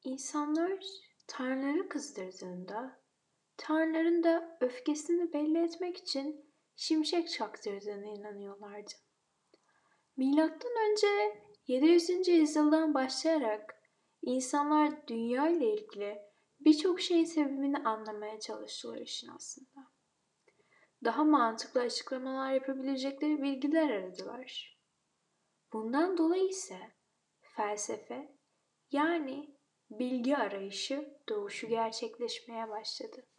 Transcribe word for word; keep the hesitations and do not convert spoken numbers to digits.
İnsanlar tanrıları kızdırdığında, tanrıların da öfkesini belli etmek için şimşek çaktırdığına inanıyorlardı. Milattan önce yedi yüzüncü yüzyıldan başlayarak insanlar dünya ile ilgili birçok şeyin sebebini anlamaya çalıştılar işin aslında. Daha mantıklı açıklamalar yapabilecekleri bilgiler aradılar. Bundan dolayı ise felsefe yani bilgi arayışı doğuşu gerçekleşmeye başladı.